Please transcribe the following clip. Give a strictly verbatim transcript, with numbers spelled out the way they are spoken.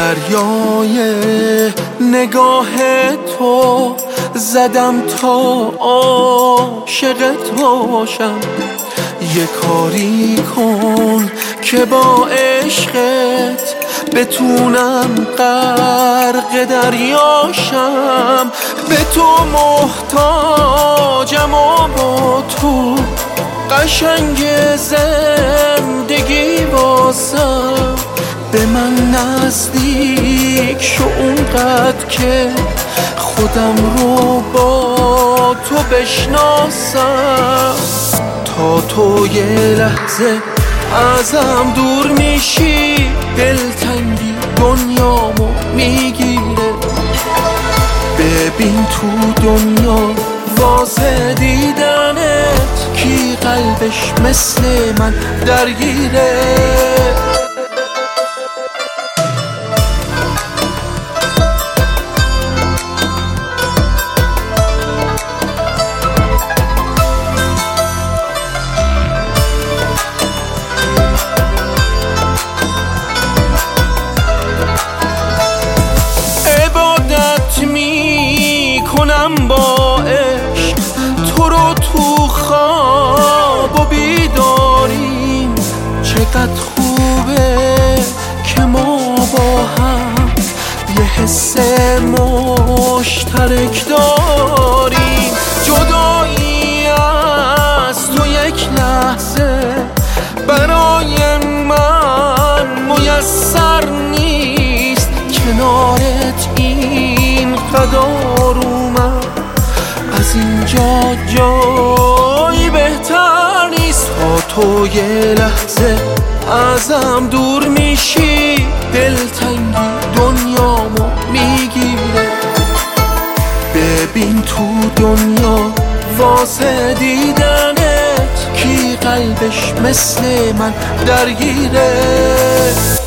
دریای نگاه تو زدم تا عاشقت باشم. یه کاری کن که با عشقت بتونم غرق دریاشم. به تو محتاجم و با تو قشنگ زندگی واسم. به من نزدیک شو اونقدر که خودم رو با تو بشناسم. تا تو یه لحظه ازم دور میشی دلتنگی دنیامو میگیره. ببین تو دنیا واسه دیدنت کی قلبش مثل من درگیره. کنم با عشق تو رو تو خواب و بیداریم. چقدر خوبه که ما با هم یه حس مشترک داریم. جدایی از تو یک لحظه برای من میسر نیست. کنارت این قدر از اینجا جایی بهتر نیست. تا تو یه لحظه ازم دور میشی دلتنگی دنیامو میگیره. ببین تو دنیا واسه دیدنت کی قلبش مثل من درگیره.